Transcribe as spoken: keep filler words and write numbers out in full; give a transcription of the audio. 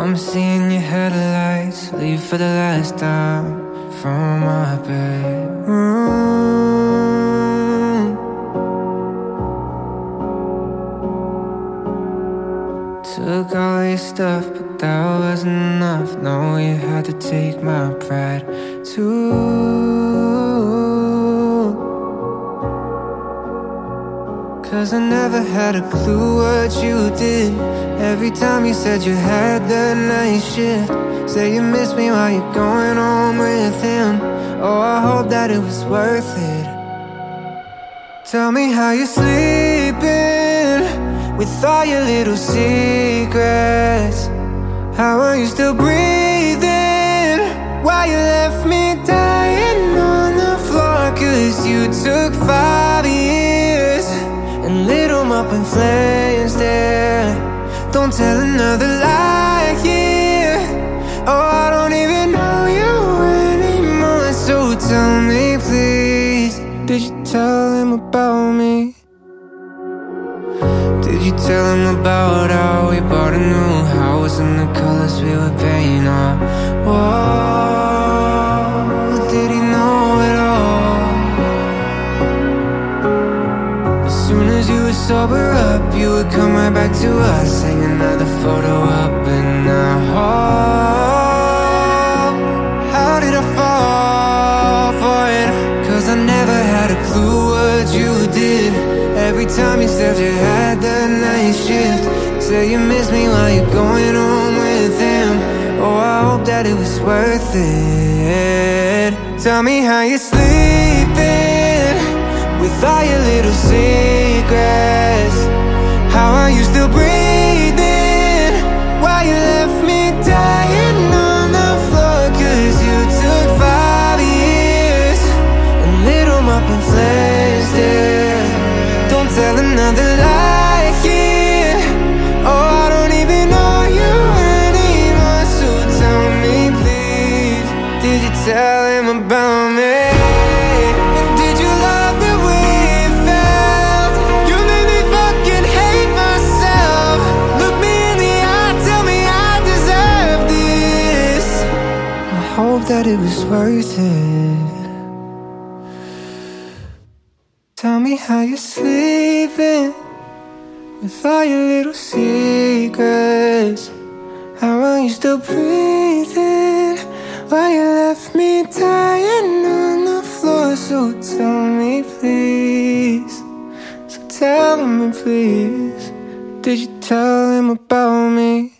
I'm seeing your headlights leave for the last time from my bedroom. Took all your stuff, but that wasn't enough. No, you had to take my pride too. Cause I never had a clue what you did. Every time you said you had the night shift, say you miss me while you're going home with him. Oh, I hope that it was worth it. Tell me how you're sleeping with all your little secrets. How are you still breathing while you left me dying on the floor? Cause you took five years and lit 'em up in flames there. Don't tell another lie here. Oh, I don't even know you anymore. So tell me please, did you tell him about me? Did you tell him about how we bought a new house and the colors we would paint our walls? Did he know it all? As soon as you would sober up, you would come right back to us, hang another photo up in the hall. How did I fall for it? Cause I never had a clue what you did. Every time you said you had the night shift, say you miss me while you're going home with him. Oh, I hope that it was worth it. Tell me how you're sleeping with all your little secrets. How are you still breathing while you left me dying on the floor? Cause you took five years and lit 'em up in flames there. Don't tell another lie here. Oh, I don't even know you anymore. So tell me please, did you tell him about me? And did you love the way it felt? You made me fucking hate myself. Look me in the eye, tell me I deserve this. I hope that it was worth it. Tell me how you're sleeping with all your little secrets. How are you still breathing while you left me dying on the floor? So tell me please, so tell me please, did you tell him about me?